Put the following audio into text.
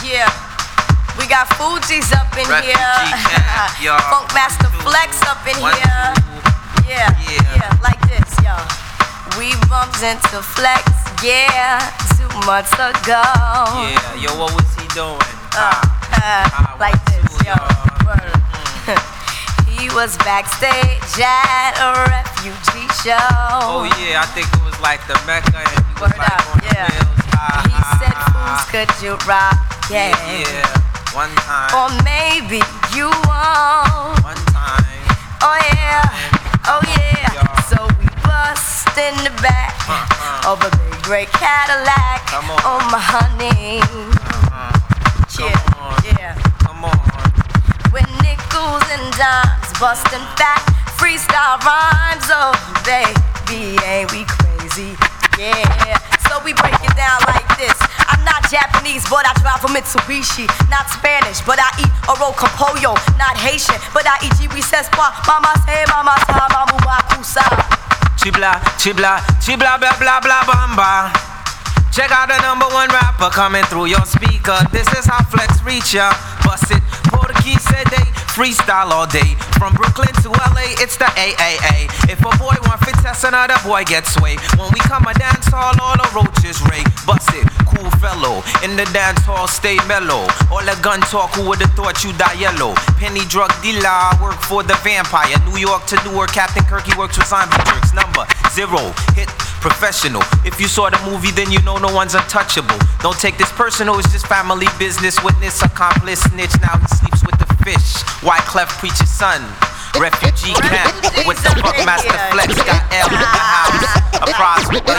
Yeah, we got Fugees up in Refugee here. Camp, y'all. Funk Master Flex up in here. Yeah, like this, yo. We bumped into Flex, yeah, 2 months ago. Yeah, yo, what was he doing? Like this, yo. Word. He was backstage at a refugee show. Oh yeah, I think it was like the Mecca, and he was Word like up, on the yeah. wheels. He said, "Fools, could you rock?" Yeah, one time, Or maybe you won't. one time. Oh yeah, oh yeah. So we bust in the back of a big gray Cadillac. Come on. Oh my honey. Yeah. Come on. With nickels and dimes, busting fat freestyle rhymes. Oh baby, ain't we crazy? Yeah. So we break it down like this. I'm not Japanese, but I drive a Mitsubishi. Not Spanish, but I eat Oroco pollo. Not Haitian, but I eat Jibisespa. Mama say, mama sa, mamu bakusa. Chibla, chibla, chibla, blah, blah, blah, bamba. Check out the #1 rapper coming through your speaker. This is how Flex reach ya. Bust it, Portuguese said they freestyle all day. From Brooklyn to LA, it's the AAA. If a boy want fit test, another boy gets sway. When we come a dance hall, all the roaches ray. Bust it, cool fellow. In the dance hall, stay mellow. All the gun talk, who would've thought you die yellow? Penny drug dealer, I work for the vampire. New York to Newark, Captain Kirky works with zombie jerks. #0, hit professional. If you saw the movie, then you know no one's untouchable. Don't take this personal, it's just family business. Witness, accomplice, snitch, now he sleeps with the fish. Wyclef preacher's son, refugee camp with the Funk Master Flex. Got L in the house, a prosper